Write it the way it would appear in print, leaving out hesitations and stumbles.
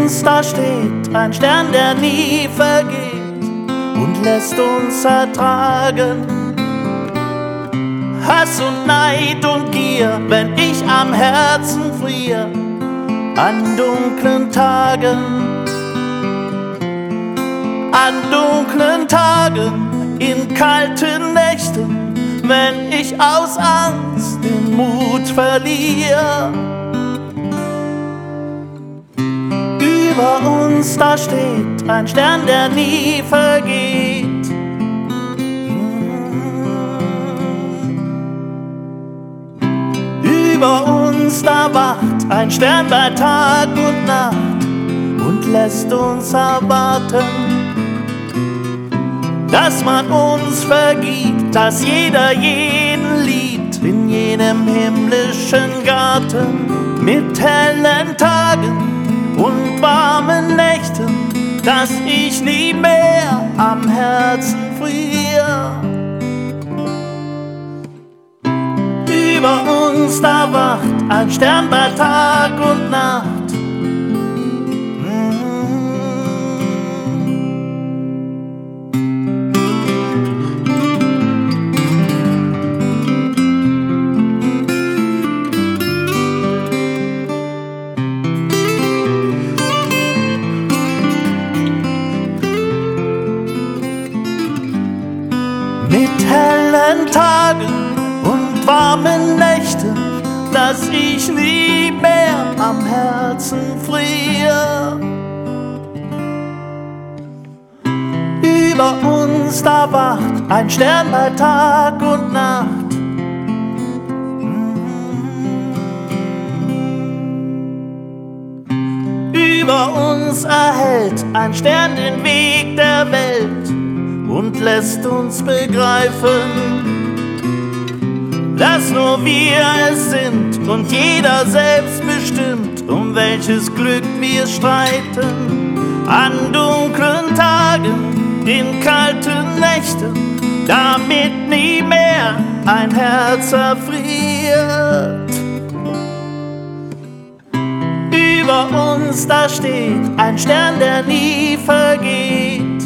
uns, da steht ein Stern, der nie vergeht und lässt uns ertragen Hass und Neid und Gier, wenn ich am Herzen frier an dunklen Tagen, in kalten Nächten, wenn ich aus Angst den Mut verliere. Über uns, da steht ein Stern, der nie vergeht. Über uns, da wacht ein Stern bei Tag und Nacht und lässt uns erwarten, dass man uns vergibt, dass jeder jeden liebt in jenem himmlischen Garten, mit hellen Tagen und warmen Nächten, dass ich nie mehr am Herzen friere. Über uns, da wacht ein Stern bei Tag und Nacht. Mit hellen Tagen und warmen Nächten, dass ich nie mehr am Herzen friere. Über uns, da wacht ein Stern bei Tag und Nacht. Über uns erhellt ein Stern den Weg der Welt und lässt uns begreifen, dass nur wir es sind und jeder selbst bestimmt, um welches Glück wir streiten. An dunklen Tagen, in kalten Nächten, damit nie mehr ein Herz erfriert. Über uns, da steht ein Stern, der nie vergeht.